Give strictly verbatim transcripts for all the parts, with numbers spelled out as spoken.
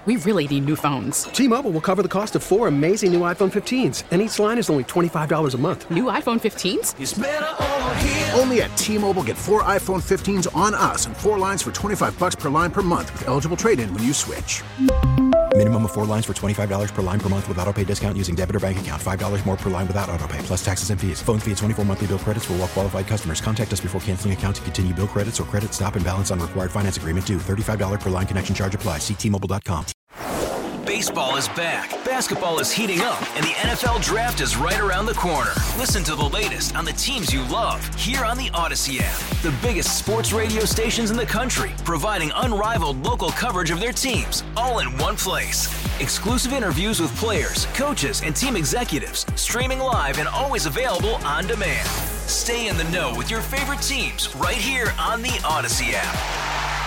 We really need new phones. T-Mobile will cover the cost of four amazing new iPhone fifteens, and each line is only twenty-five dollars a month. New iPhone fifteens? It's better over here. Only at T-Mobile, get four iPhone fifteens on us and four lines for twenty-five dollars per line per month with eligible trade-in when you switch. Minimum of four lines for twenty-five dollars per line per month with autopay discount using debit or bank account. five dollars more per line without autopay, plus taxes and fees. Phone fee at twenty-four monthly bill credits for well-qualified customers. Contact us before canceling account to continue bill credits or credit stop and balance on required finance agreement due. thirty-five dollars per line connection charge applies. See T Mobile dot com. Baseball is back, basketball is heating up, and the N F L Draft is right around the corner. Listen to the latest on the teams you love here on the Odyssey app. The biggest sports radio stations in the country, providing unrivaled local coverage of their teams, all in one place. Exclusive interviews with players, coaches, and team executives, streaming live and always available on demand. Stay in the know with your favorite teams right here on the Odyssey app.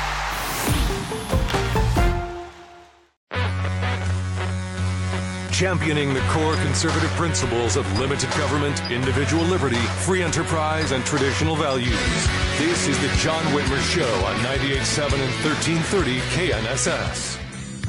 Championing the core conservative principles of limited government, individual liberty, free enterprise, and traditional values. This is the John Whitmer Show on ninety-eight point seven and thirteen thirty K N S S.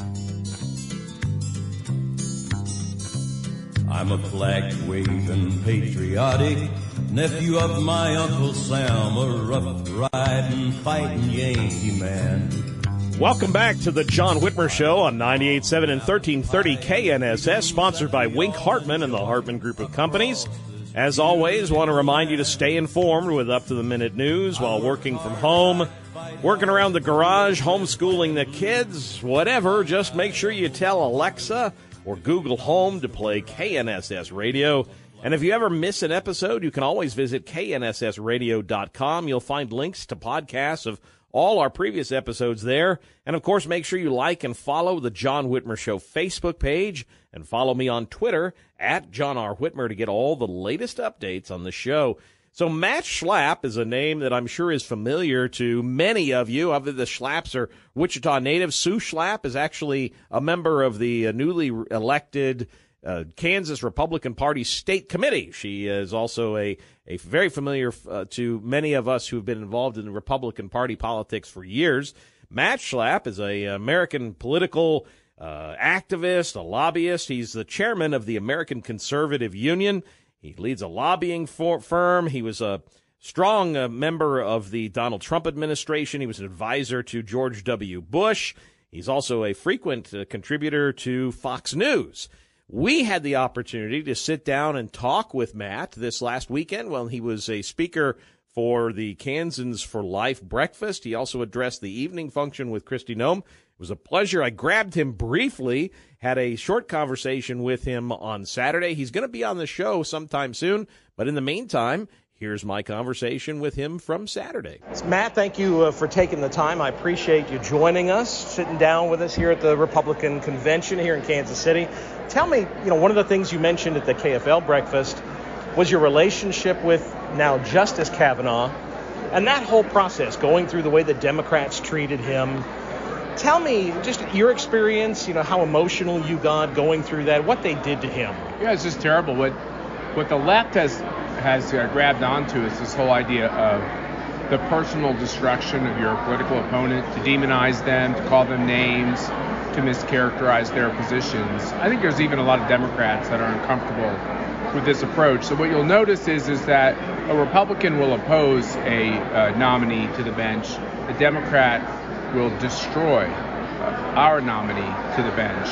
I'm a flag-waving, patriotic nephew of my Uncle Sam, a rough-riding, fighting Yankee man. Welcome back to the John Whitmer Show on ninety-eight point seven and thirteen thirty K N S S, sponsored by Wink Hartman and the Hartman Group of Companies. As always, want to remind you to stay informed with up-to-the-minute news while working from home, working around the garage, homeschooling the kids, whatever. Just make sure you tell Alexa or Google Home to play K N S S Radio. And if you ever miss an episode, you can always visit K N S S radio dot com. You'll find links to podcasts of all our previous episodes there. And, of course, make sure you like and follow the John Whitmer Show Facebook page and follow me on Twitter at John R. Whitmer to get all the latest updates on the show. So Matt Schlapp is a name that I'm sure is familiar to many of you. Other the Schlapps are Wichita natives. Sue Schlapp is actually a member of the newly elected Uh, Kansas Republican Party State Committee. She is also a, a very familiar uh, to many of us who have been involved in the Republican Party politics for years. Matt Schlapp is a American political uh, activist, a lobbyist. He's the chairman of the American Conservative Union. He leads a lobbying for, firm. He was a strong uh, member of the Donald Trump administration. He was an advisor to George W. Bush. He's also a frequent uh, contributor to Fox News. We had the opportunity to sit down and talk with Matt this last weekend when he was a speaker for the Kansans for Life breakfast. He also addressed the evening function with Kristi Noem. It was a pleasure. I grabbed him briefly, had a short conversation with him on Saturday. He's going to be on the show sometime soon, but in the meantime, here's my conversation with him from Saturday. Matt, thank you uh, for taking the time. I appreciate you joining us, sitting down with us here at the Republican Convention here in Kansas City. Tell me, you know, one of the things you mentioned at the K F L breakfast was your relationship with now Justice Kavanaugh and that whole process, going through the way the Democrats treated him. Tell me just your experience, you know, how emotional you got going through that, what they did to him. Yeah, it's just terrible. What what the left has has uh, grabbed onto is this whole idea of the personal destruction of your political opponent, to demonize them, to call them names, to mischaracterize their positions. I think there's even a lot of Democrats that are uncomfortable with this approach. So what you'll notice is, is that a Republican will oppose a uh, nominee to the bench. The Democrat will destroy uh, our nominee to the bench.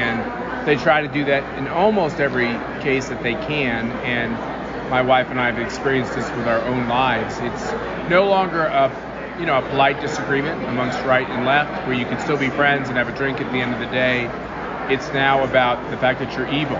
And they try to do that in almost every case that they can. And my wife and I have experienced this with our own lives. It's no longer a, you know, a polite disagreement amongst right and left where you can still be friends and have a drink at the end of the day. It's now about the fact that you're evil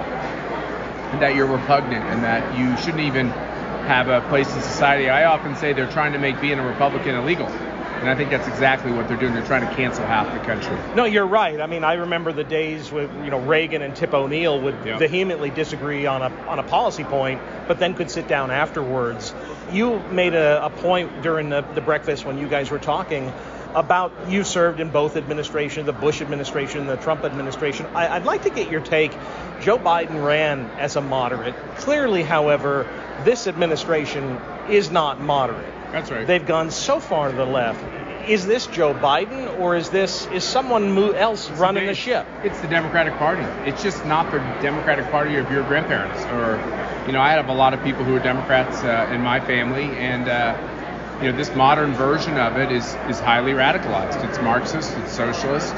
and that you're repugnant and that you shouldn't even have a place in society. I often say they're trying to make being a Republican illegal. And I think that's exactly what they're doing. They're trying to cancel half the country. No, you're right. I mean, I remember the days with, you know, Reagan and Tip O'Neill would yeah. vehemently disagree on a on a policy point, but then could sit down afterwards. You made a, a point during the, the breakfast when you guys were talking about you served in both administrations, the Bush administration, the Trump administration. I, I'd like to get your take. Joe Biden ran as a moderate. Clearly, however, this administration is not moderate. That's right. They've gone so far to the left. is this Joe Biden, or is this is someone mo- else it's running the, the ship? It's the Democratic Party. It's just not the Democratic Party of your grandparents. Or, you know, I have a lot of people who are Democrats uh, in my family, and uh, you know, this modern version of it is is highly radicalized. It's Marxist. It's socialist.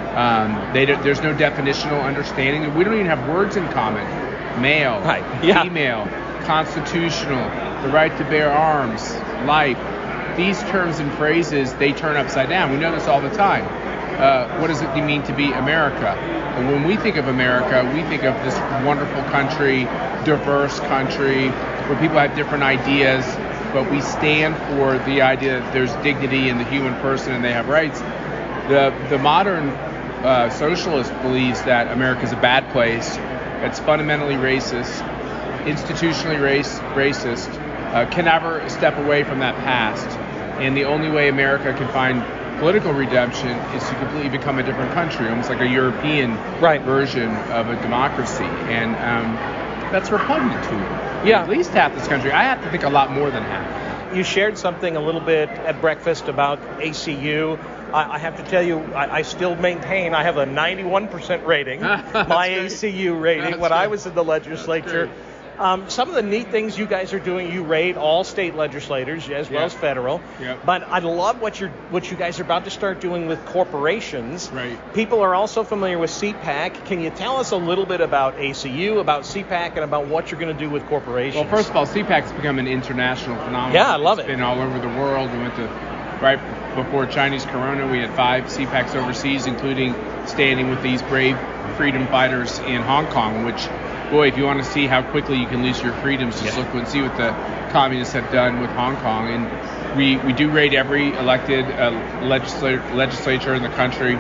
Um, they do, there's no definitional understanding. We don't even have words in common. Male, right. yeah. female, constitutional, the right to bear arms, life. These terms and phrases, they turn upside down. We know this all the time. Uh, what does it mean to be America? And when we think of America, we think of this wonderful country, diverse country, where people have different ideas, but we stand for the idea that there's dignity in the human person and they have rights. The the modern uh, socialist believes that America is a bad place, that's fundamentally racist, institutionally race, racist, uh, can never step away from that past. And the only way America can find political redemption is to completely become a different country, almost like a European right. version of a democracy. And um, that's repugnant to yeah. at least half this country. I have to think a lot more than half. You shared something a little bit at breakfast about A C U. I, I have to tell you, I, I still maintain I have a ninety-one percent rating, my A C U rating, That's when great. I was in the legislature. Um, some of the neat things you guys are doing, you rate all state legislators as well yeah. as federal. Yep. But I love what you're what you guys are about to start doing with corporations. Right. People are also familiar with C PAC. Can you tell us a little bit about A C U, about C PAC, and about what you're going to do with corporations? Well, first of all, C PAC's become an international phenomenon. Yeah, I love it's it. It's been all over the world. We went to, right before Chinese Corona, we had five C PACs overseas, including standing with these brave freedom fighters in Hong Kong, which, boy, if you want to see how quickly you can lose your freedoms, just yeah. look and see what the communists have done with Hong Kong. And we, we do rate every elected uh, legislator, legislature in the country.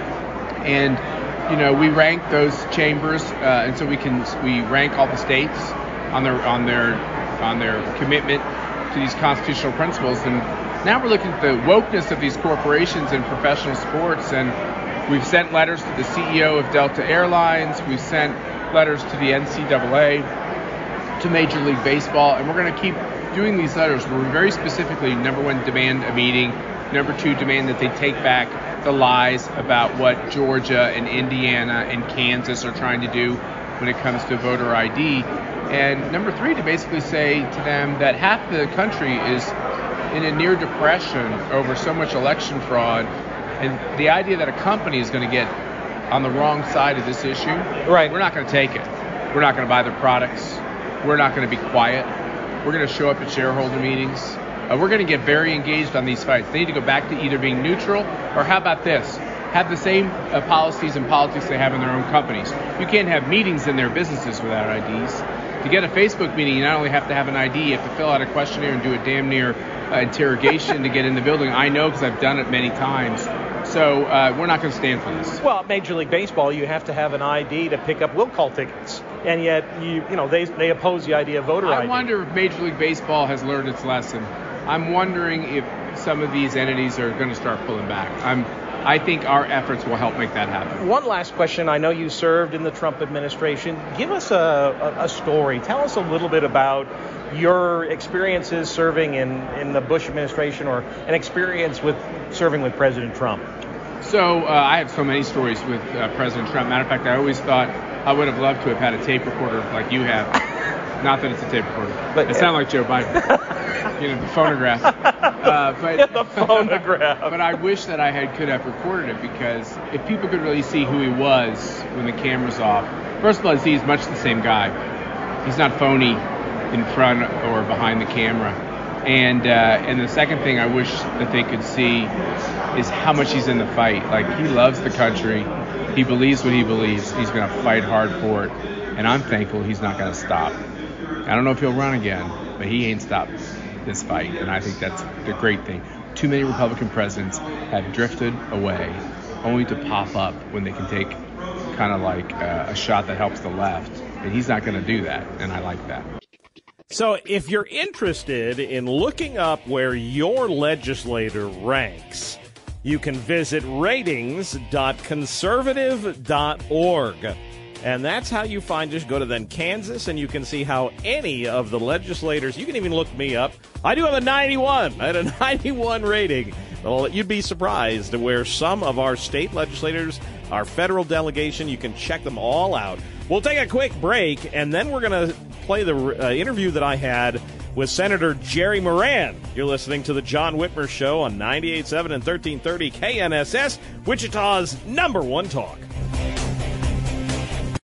And, you know, we rank those chambers, uh, and so we can we rank all the states on their on their on their commitment to these constitutional principles. And now we're looking at the wokeness of these corporations in professional sports, and we've sent letters to the C E O of Delta Airlines. We've sent letters to the N C double A, to Major League Baseball, and we're going to keep doing these letters where we very specifically, number one, demand a meeting, number two, demand that they take back the lies about what Georgia and Indiana and Kansas are trying to do when it comes to voter I D, and number three, to basically say to them that half the country is in a near depression over so much election fraud, and the idea that a company is going to get on the wrong side of this issue, right? We're not going to take it. We're not going to buy their products. We're not going to be quiet. We're going to show up at shareholder meetings. Uh, we're going to get very engaged on these fights. They need to go back to either being neutral, or how about this? Have the same uh, policies and politics they have in their own companies. You can't have meetings in their businesses without I Ds. To get a Facebook meeting, you not only have to have an I D, you have to fill out a questionnaire and do a damn near uh, interrogation to get in the building. I know because I've done it many times. So uh, we're not going to stand for this. Well, Major League Baseball, you have to have an I D to pick up will call tickets, and yet you you know they they oppose the idea of voter I I D. I wonder if Major League Baseball has learned its lesson. I'm wondering if some of these entities are going to start pulling back. I'm I think our efforts will help make that happen. One last question. I know you served in the Trump administration. Give us a, a, a story. Tell us a little bit about your experiences serving in, in the Bush administration, or an experience with serving with President Trump. So uh, I have so many stories with uh, President Trump. Matter of fact, I always thought I would have loved to have had a tape recorder like you have. Not that it's a tape recorder. But it sounded like Joe Biden. You know, the phonograph. Uh, but yeah, the phonograph. But I wish that I had could have recorded it, because if people could really see who he was when the camera's off. First of all, he's much the same guy. He's not phony in front or behind the camera. And uh, and the second thing I wish that they could see is how much he's in the fight. Like, he loves the country. He believes what he believes. He's going to fight hard for it. And I'm thankful he's not going to stop. I don't know if he'll run again, but he ain't stopped this fight. And I think that's the great thing. Too many Republican presidents have drifted away only to pop up when they can take kind of like uh, a shot that helps the left. And he's not going to do that. And I like that. So if you're interested in looking up where your legislator ranks, you can visit ratings dot conservative dot org. And that's how you find, just go to then Kansas, and you can see how any of the legislators, you can even look me up. I do have a ninety-one. I had a ninety-one rating. Well, you'd be surprised where some of our state legislators, our federal delegation, you can check them all out. We'll take a quick break, and then we're going to play the uh, interview that I had with Senator Jerry Moran. You're listening to the John Whitmer Show on ninety-eight point seven and thirteen thirty K N S S, Wichita's number one talk.